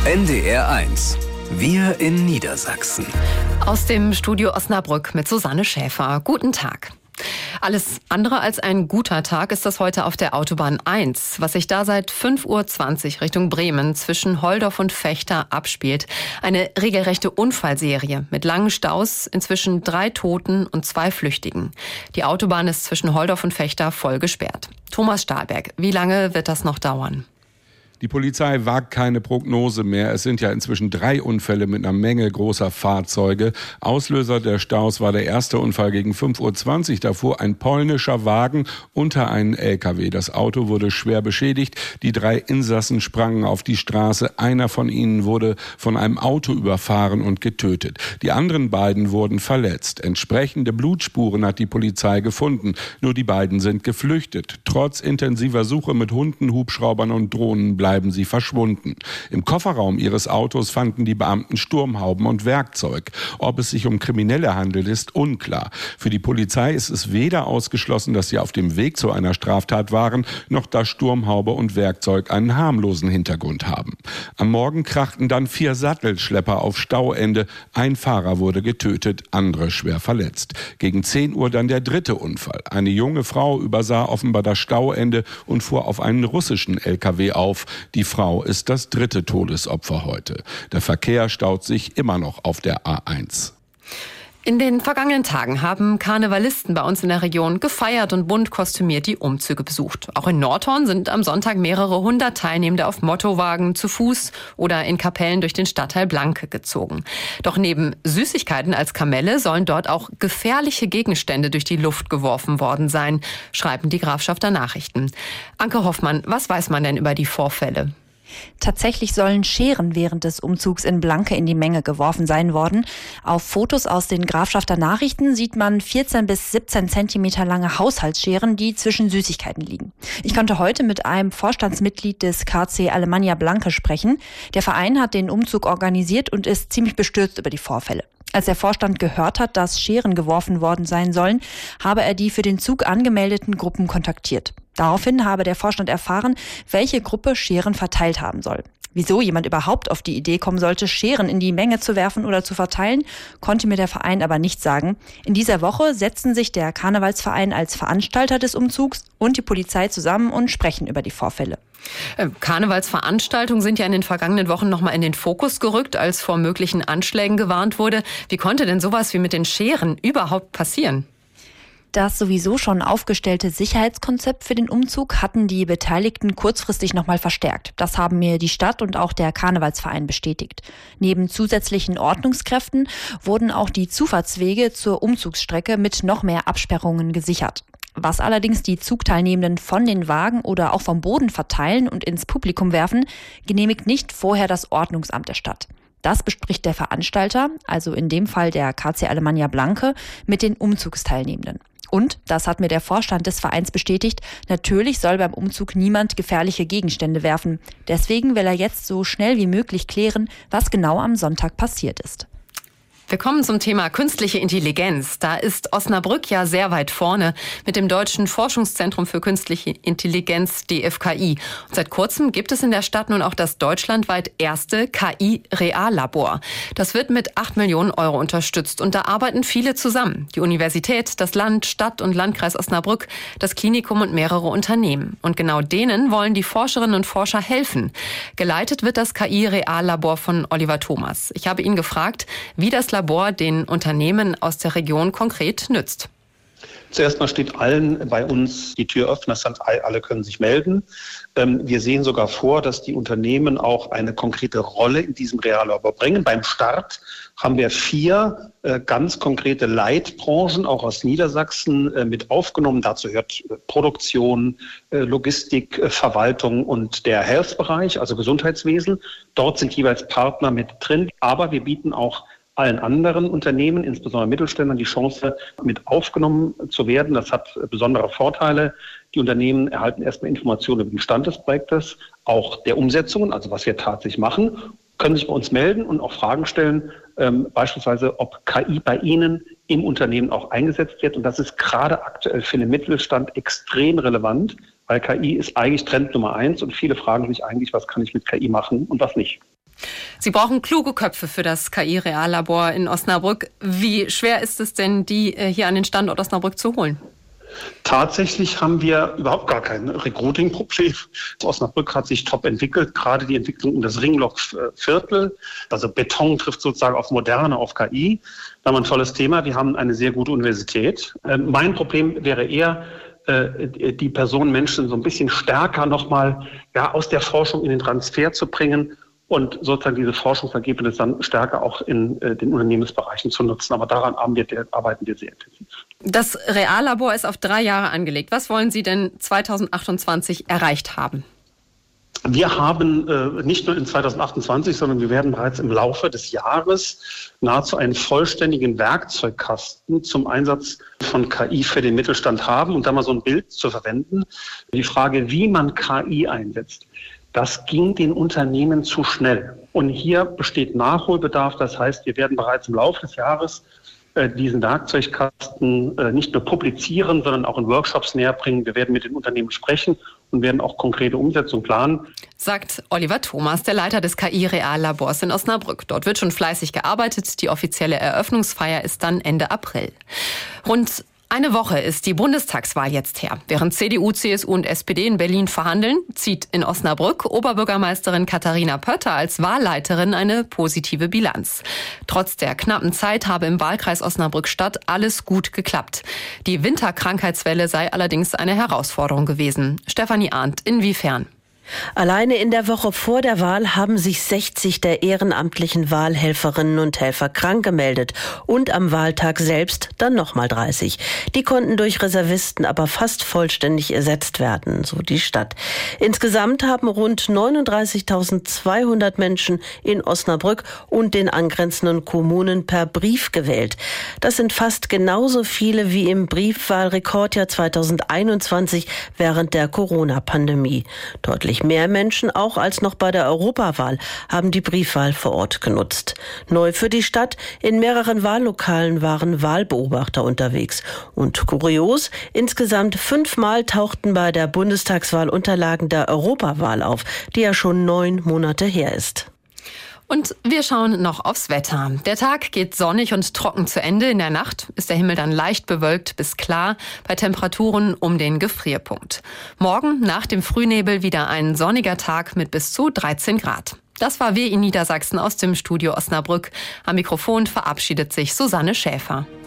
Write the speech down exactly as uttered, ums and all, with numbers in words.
N D R eins. Wir in Niedersachsen. Aus dem Studio Osnabrück mit Susanne Schäfer. Guten Tag. Alles andere als ein guter Tag ist das heute auf der Autobahn eins, was sich da seit fünf Uhr zwanzig Richtung Bremen zwischen Holdorf und Vechta abspielt. Eine regelrechte Unfallserie mit langen Staus, inzwischen drei Toten und zwei Flüchtigen. Die Autobahn ist zwischen Holdorf und Vechta voll gesperrt. Thomas Stahlberg, wie lange wird das noch dauern? Die Polizei wagt keine Prognose mehr. Es sind ja inzwischen drei Unfälle mit einer Menge großer Fahrzeuge. Auslöser der Staus war der erste Unfall gegen fünf Uhr zwanzig. Da fuhr ein polnischer Wagen unter einen L K W. Das Auto wurde schwer beschädigt. Die drei Insassen sprangen auf die Straße. Einer von ihnen wurde von einem Auto überfahren und getötet. Die anderen beiden wurden verletzt. Entsprechende Blutspuren hat die Polizei gefunden. Nur die beiden sind geflüchtet. Trotz intensiver Suche mit Hunden, Hubschraubern und Drohnen bleiben bleiben sie verschwunden. Im Kofferraum ihres Autos fanden die Beamten Sturmhauben und Werkzeug. Ob es sich um Kriminelle handelt, ist unklar. Für die Polizei ist es weder ausgeschlossen, dass sie auf dem Weg zu einer Straftat waren, noch dass Sturmhaube und Werkzeug einen harmlosen Hintergrund haben. Am Morgen krachten dann vier Sattelschlepper auf Stauende. Ein Fahrer wurde getötet, andere schwer verletzt. Gegen zehn Uhr dann der dritte Unfall. Eine junge Frau übersah offenbar das Stauende und fuhr auf einen russischen L K W auf. Die Frau ist das dritte Todesopfer heute. Der Verkehr staut sich immer noch auf der A eins. In den vergangenen Tagen haben Karnevalisten bei uns in der Region gefeiert und bunt kostümiert die Umzüge besucht. Auch in Nordhorn sind am Sonntag mehrere hundert Teilnehmende auf Mottowagen zu Fuß oder in Kapellen durch den Stadtteil Blanke gezogen. Doch neben Süßigkeiten als Kamelle sollen dort auch gefährliche Gegenstände durch die Luft geworfen worden sein, schreiben die Grafschafter Nachrichten. Anke Hoffmann, was weiß man denn über die Vorfälle? Tatsächlich sollen Scheren während des Umzugs in Blanke in die Menge geworfen sein worden. Auf Fotos aus den Grafschafter Nachrichten sieht man vierzehn bis siebzehn Zentimeter lange Haushaltsscheren, die zwischen Süßigkeiten liegen. Ich konnte heute mit einem Vorstandsmitglied des K C Alemannia Blanke sprechen. Der Verein hat den Umzug organisiert und ist ziemlich bestürzt über die Vorfälle. Als der Vorstand gehört hat, dass Scheren geworfen worden sein sollen, habe er die für den Zug angemeldeten Gruppen kontaktiert. Daraufhin habe der Vorstand erfahren, welche Gruppe Scheren verteilt haben soll. Wieso jemand überhaupt auf die Idee kommen sollte, Scheren in die Menge zu werfen oder zu verteilen, konnte mir der Verein aber nicht sagen. In dieser Woche setzen sich der Karnevalsverein als Veranstalter des Umzugs und die Polizei zusammen und sprechen über die Vorfälle. Karnevalsveranstaltungen sind ja in den vergangenen Wochen nochmal in den Fokus gerückt, als vor möglichen Anschlägen gewarnt wurde. Wie konnte denn sowas wie mit den Scheren überhaupt passieren? Das sowieso schon aufgestellte Sicherheitskonzept für den Umzug hatten die Beteiligten kurzfristig nochmal verstärkt. Das haben mir die Stadt und auch der Karnevalsverein bestätigt. Neben zusätzlichen Ordnungskräften wurden auch die Zufahrtswege zur Umzugsstrecke mit noch mehr Absperrungen gesichert. Was allerdings die Zugteilnehmenden von den Wagen oder auch vom Boden verteilen und ins Publikum werfen, genehmigt nicht vorher das Ordnungsamt der Stadt. Das bespricht der Veranstalter, also in dem Fall der K C Alemannia Blanke, mit den Umzugsteilnehmenden. Und, das hat mir der Vorstand des Vereins bestätigt, natürlich soll beim Umzug niemand gefährliche Gegenstände werfen. Deswegen will er jetzt so schnell wie möglich klären, was genau am Sonntag passiert ist. Wir kommen zum Thema künstliche Intelligenz. Da ist Osnabrück ja sehr weit vorne mit dem Deutschen Forschungszentrum für künstliche Intelligenz, D F K I. Und seit kurzem gibt es in der Stadt nun auch das deutschlandweit erste K I-Reallabor. Das wird mit acht Millionen Euro unterstützt und da arbeiten viele zusammen. Die Universität, das Land, Stadt und Landkreis Osnabrück, das Klinikum und mehrere Unternehmen. Und genau denen wollen die Forscherinnen und Forscher helfen. Geleitet wird das K I-Reallabor von Oliver Thomas. Ich habe ihn gefragt, wie das Labor den Unternehmen aus der Region konkret nützt. Zuerst mal steht allen bei uns die Tür offen, das heißt, alle können sich melden. Wir sehen sogar vor, dass die Unternehmen auch eine konkrete Rolle in diesem Reallabor bringen. Beim Start haben wir vier ganz konkrete Leitbranchen, auch aus Niedersachsen, mit aufgenommen. Dazu gehört Produktion, Logistik, Verwaltung und der Health-Bereich, also Gesundheitswesen. Dort sind jeweils Partner mit drin, aber wir bieten auch allen anderen Unternehmen, insbesondere Mittelständlern, die Chance, mit aufgenommen zu werden. Das hat besondere Vorteile. Die Unternehmen erhalten erstmal Informationen über den Stand des Projektes, auch der Umsetzungen, also was wir tatsächlich machen, können sich bei uns melden und auch Fragen stellen, ähm, beispielsweise, ob K I bei Ihnen im Unternehmen auch eingesetzt wird. Und das ist gerade aktuell für den Mittelstand extrem relevant, weil K I ist eigentlich Trend Nummer eins und viele fragen sich eigentlich, was kann ich mit K I machen und was nicht. Sie brauchen kluge Köpfe für das K I-Reallabor in Osnabrück. Wie schwer ist es denn, die hier an den Standort Osnabrück zu holen? Tatsächlich haben wir überhaupt gar kein Recruiting-Problem. Osnabrück hat sich top entwickelt, gerade die Entwicklung um das Ringlock-Viertel. Also Beton trifft sozusagen auf Moderne, auf K I. Da haben wir ein tolles Thema. Wir haben eine sehr gute Universität. Mein Problem wäre eher, die Personen, Menschen so ein bisschen stärker nochmal ja, aus der Forschung in den Transfer zu bringen und sozusagen diese Forschungsergebnisse dann stärker auch in den Unternehmensbereichen zu nutzen. Aber daran arbeiten wir sehr intensiv. Das Reallabor ist auf drei Jahre angelegt. Was wollen Sie denn zweitausendachtundzwanzig erreicht haben? Wir haben äh, nicht nur in zweitausendachtundzwanzig, sondern wir werden bereits im Laufe des Jahres nahezu einen vollständigen Werkzeugkasten zum Einsatz von K I für den Mittelstand haben und da mal so ein Bild zu verwenden. Die Frage, wie man K I einsetzt, das ging den Unternehmen zu schnell. Und hier besteht Nachholbedarf. Das heißt, wir werden bereits im Laufe des Jahres diesen Werkzeugkasten nicht nur publizieren, sondern auch in Workshops näher bringen. Wir werden mit den Unternehmen sprechen und werden auch konkrete Umsetzung planen. Sagt Oliver Thomas, der Leiter des K I-Reallabors in Osnabrück. Dort wird schon fleißig gearbeitet. Die offizielle Eröffnungsfeier ist dann Ende April. Rund eine Woche ist die Bundestagswahl jetzt her. Während C D U, C S U und S P D in Berlin verhandeln, zieht in Osnabrück Oberbürgermeisterin Katharina Pötter als Wahlleiterin eine positive Bilanz. Trotz der knappen Zeit habe im Wahlkreis Osnabrück-Stadt alles gut geklappt. Die Winterkrankheitswelle sei allerdings eine Herausforderung gewesen. Stefanie Arndt, inwiefern? Alleine in der Woche vor der Wahl haben sich sechzig der ehrenamtlichen Wahlhelferinnen und Helfer krank gemeldet und am Wahltag selbst dann nochmal dreißig. Die konnten durch Reservisten aber fast vollständig ersetzt werden, so die Stadt. Insgesamt haben rund neununddreißigtausendzweihundert Menschen in Osnabrück und den angrenzenden Kommunen per Brief gewählt. Das sind fast genauso viele wie im Briefwahlrekordjahr zweitausendeinundzwanzig während der Corona-Pandemie. Deutlich mehr Menschen, auch als noch bei der Europawahl, haben die Briefwahl vor Ort genutzt. Neu für die Stadt, in mehreren Wahllokalen waren Wahlbeobachter unterwegs. Und kurios, insgesamt fünfmal tauchten bei der Bundestagswahl Unterlagen der Europawahl auf, die ja schon neun Monate her ist. Und wir schauen noch aufs Wetter. Der Tag geht sonnig und trocken zu Ende. In der Nacht ist der Himmel dann leicht bewölkt bis klar bei Temperaturen um den Gefrierpunkt. Morgen nach dem Frühnebel wieder ein sonniger Tag mit bis zu dreizehn Grad. Das war W in Niedersachsen aus dem Studio Osnabrück. Am Mikrofon verabschiedet sich Susanne Schäfer.